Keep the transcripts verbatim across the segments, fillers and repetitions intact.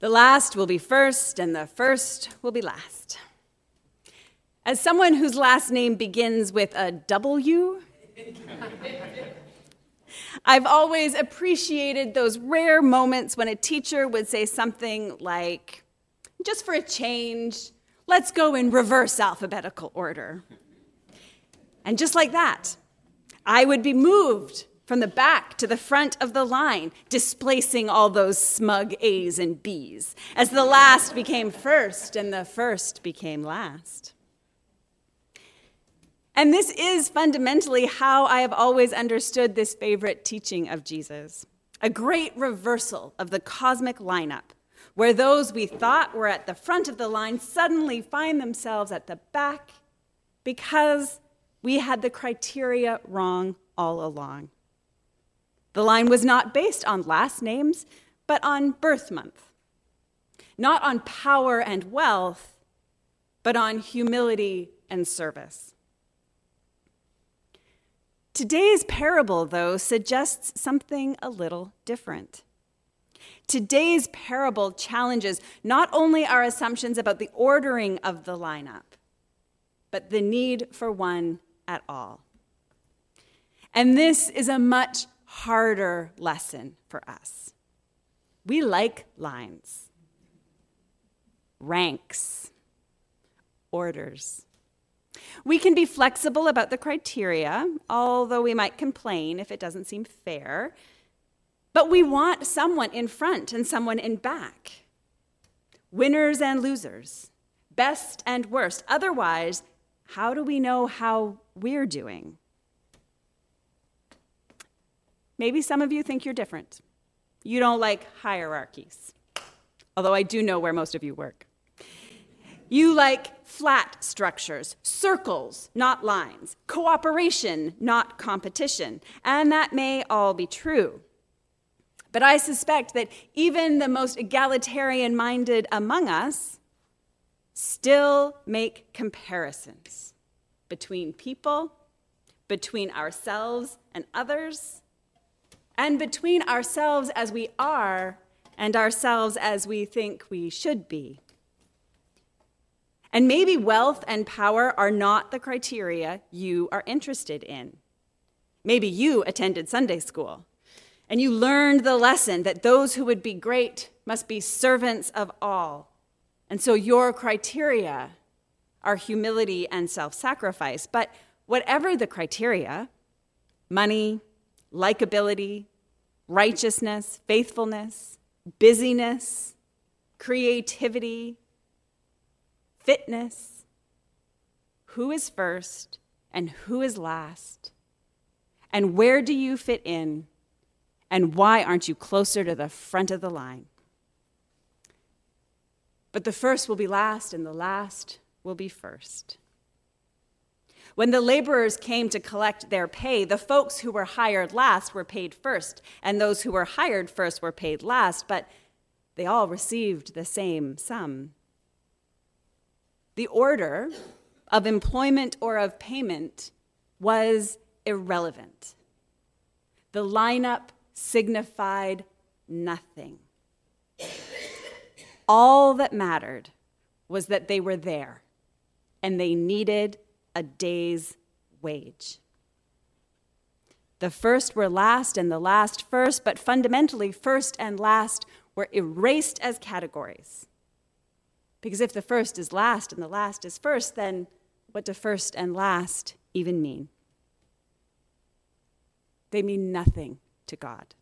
The last will be first, and the first will be last. As someone whose last name begins with a W, I've always appreciated those rare moments when a teacher would say something like, just for a change, let's go in reverse alphabetical order. And just like that, I would be moved from the back to the front of the line, displacing all those smug A's and B's, as the last became first and the first became last. And this is fundamentally how I have always understood this favorite teaching of Jesus, a great reversal of the cosmic lineup, where those we thought were at the front of the line suddenly find themselves at the back because we had the criteria wrong all along. The line was not based on last names, but on birth month. Not on power and wealth, but on humility and service. Today's parable, though, suggests something a little different. Today's parable challenges not only our assumptions about the ordering of the lineup, but the need for one at all. And this is a much harder lesson for us. We like lines, ranks, orders. We can be flexible about the criteria, although we might complain if it doesn't seem fair. But we want someone in front and someone in back. Winners and losers, best and worst. Otherwise, how do we know how we're doing? Maybe some of you think you're different. You don't like hierarchies, although I do know where most of you work. You like flat structures, circles, not lines, cooperation, not competition, and that may all be true. But I suspect that even the most egalitarian-minded among us still make comparisons between people, between ourselves and others, and between ourselves as we are and ourselves as we think we should be. And maybe wealth and power are not the criteria you are interested in. Maybe you attended Sunday school, and you learned the lesson that those who would be great must be servants of all. And so your criteria are humility and self-sacrifice. But whatever the criteria, money, likability, righteousness, faithfulness, busyness, creativity, fitness, who is first and who is last, and where do you fit in, and why aren't you closer to the front of the line? But the first will be last, and the last will be first. When the laborers came to collect their pay, the folks who were hired last were paid first, and those who were hired first were paid last, but they all received the same sum. The order of employment or of payment was irrelevant. The lineup signified nothing. All that mattered was that they were there, and they needed a day's wage. The first were last and the last first, but fundamentally, first and last were erased as categories. Because if the first is last and the last is first, then what do first and last even mean? They mean nothing to God.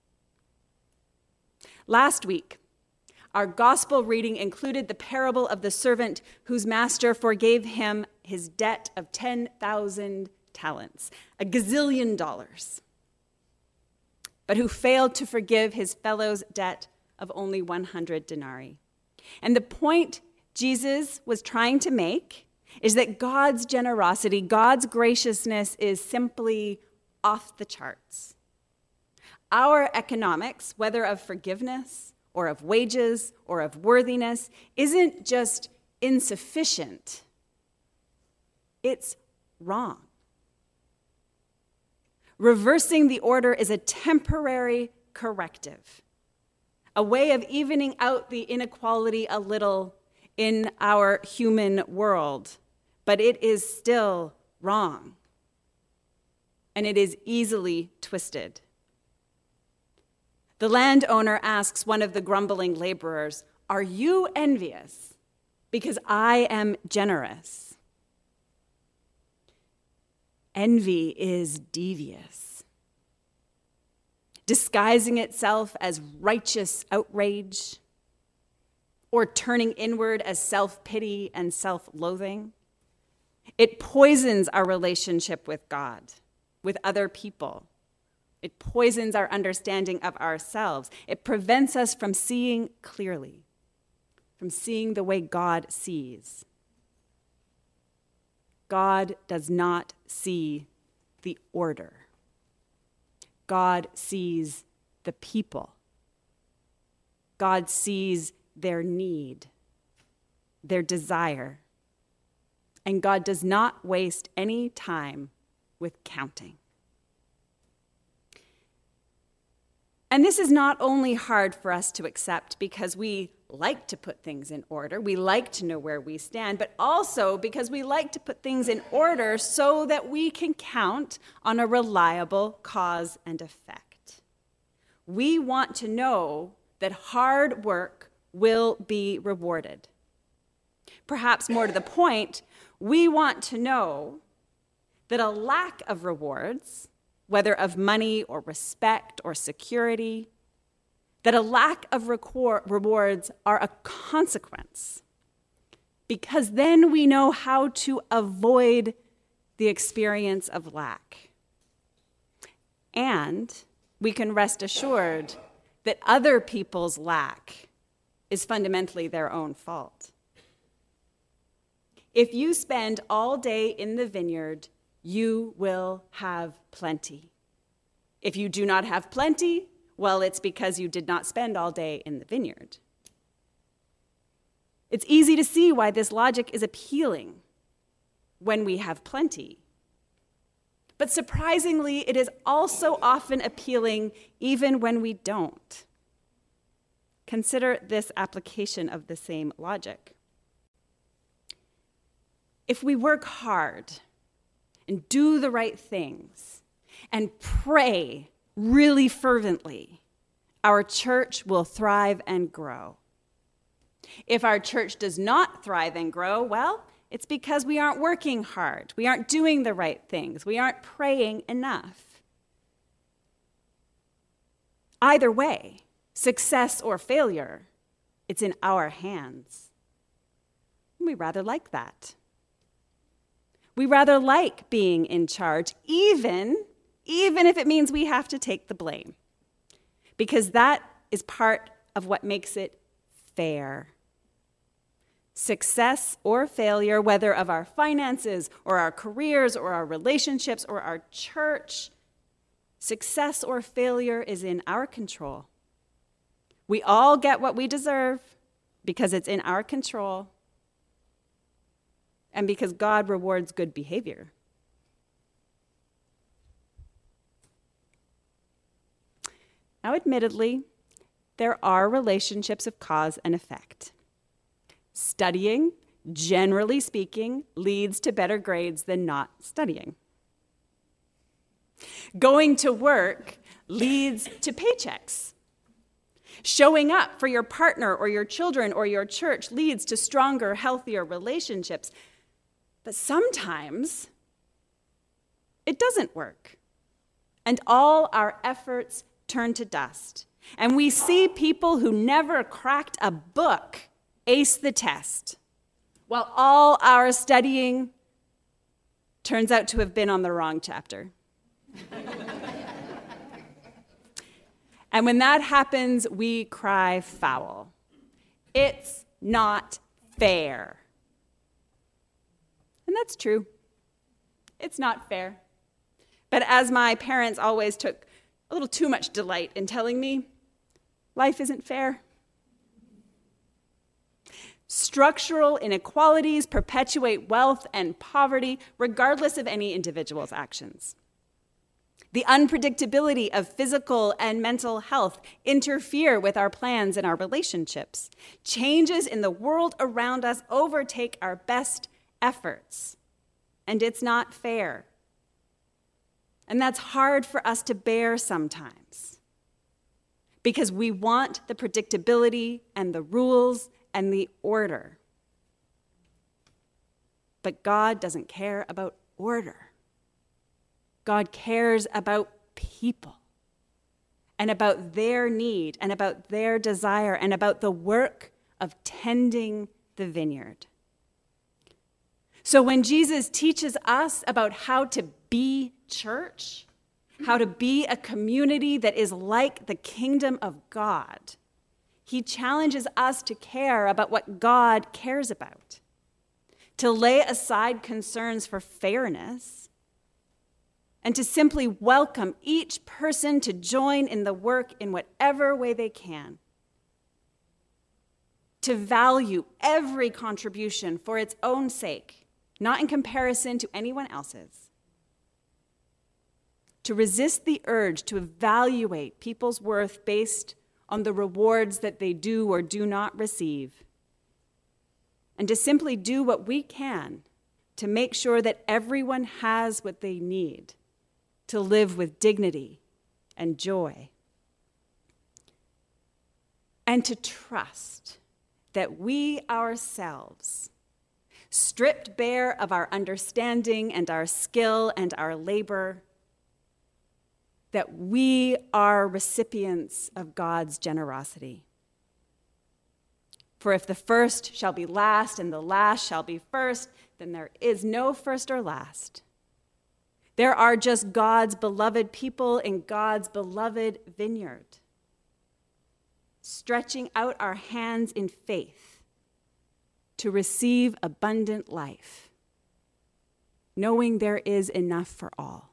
Last week, our gospel reading included the parable of the servant whose master forgave him his debt of ten thousand talents, a gazillion dollars, but who failed to forgive his fellow's debt of only one hundred denarii. And the point Jesus was trying to make is that God's generosity, God's graciousness is simply off the charts. Our economics, whether of forgiveness or of wages or of worthiness, isn't just insufficient, it's wrong. Reversing the order is a temporary corrective, a way of evening out the inequality a little in our human world, but it is still wrong, and it is easily twisted. The landowner asks one of the grumbling laborers, "Are you envious because I am generous?" Envy is devious, disguising itself as righteous outrage, or turning inward as self-pity and self-loathing. It poisons our relationship with God, with other people. It poisons our understanding of ourselves. It prevents us from seeing clearly, from seeing the way God sees. God does not see the order. God sees the people. God sees their need, their desire. And God does not waste any time with counting. And this is not only hard for us to accept because we like to put things in order, we like to know where we stand, but also because we like to put things in order so that we can count on a reliable cause and effect. We want to know that hard work will be rewarded. Perhaps more to the point, we want to know that a lack of rewards, whether of money or respect or security, that a lack of record, rewards are a consequence, because then we know how to avoid the experience of lack. And we can rest assured that other people's lack is fundamentally their own fault. If you spend all day in the vineyard, you will have plenty. If you do not have plenty, well, it's because you did not spend all day in the vineyard. It's easy to see why this logic is appealing when we have plenty. But surprisingly, it is also often appealing even when we don't. Consider this application of the same logic. If we work hard and do the right things and pray really fervently, our church will thrive and grow. If our church does not thrive and grow, well, it's because we aren't working hard. We aren't doing the right things. We aren't praying enough. Either way, success or failure, it's in our hands. We rather like that. We rather like being in charge, even, even if it means we have to take the blame, because that is part of what makes it fair. Success or failure, whether of our finances or our careers or our relationships or our church, success or failure is in our control. We all get what we deserve because it's in our control and because God rewards good behavior. Now, admittedly, there are relationships of cause and effect. Studying, generally speaking, leads to better grades than not studying. Going to work leads to paychecks. Showing up for your partner or your children or your church leads to stronger, healthier relationships. But sometimes it doesn't work, and all our efforts turn to dust. And we see people who never cracked a book ace the test, while all our studying turns out to have been on the wrong chapter. And when that happens, we cry foul. It's not fair. And that's true. It's not fair. But as my parents always took a little too much delight in telling me, life isn't fair. Structural inequalities perpetuate wealth and poverty, regardless of any individual's actions. The unpredictability of physical and mental health interfere with our plans and our relationships. Changes in the world around us overtake our best efforts, and it's not fair. And that's hard for us to bear sometimes, because we want the predictability and the rules and the order. But God doesn't care about order. God cares about people and about their need and about their desire and about the work of tending the vineyard. So when Jesus teaches us about how to be church, how to be a community that is like the kingdom of God, he challenges us to care about what God cares about, to lay aside concerns for fairness, and to simply welcome each person to join in the work in whatever way they can. To value every contribution for its own sake, not in comparison to anyone else's. To resist the urge to evaluate people's worth based on the rewards that they do or do not receive. And to simply do what we can to make sure that everyone has what they need to live with dignity and joy. And to trust that we ourselves, stripped bare of our understanding and our skill and our labor, that we are recipients of God's generosity. For if the first shall be last and the last shall be first, then there is no first or last. There are just God's beloved people in God's beloved vineyard, stretching out our hands in faith to receive abundant life, knowing there is enough for all.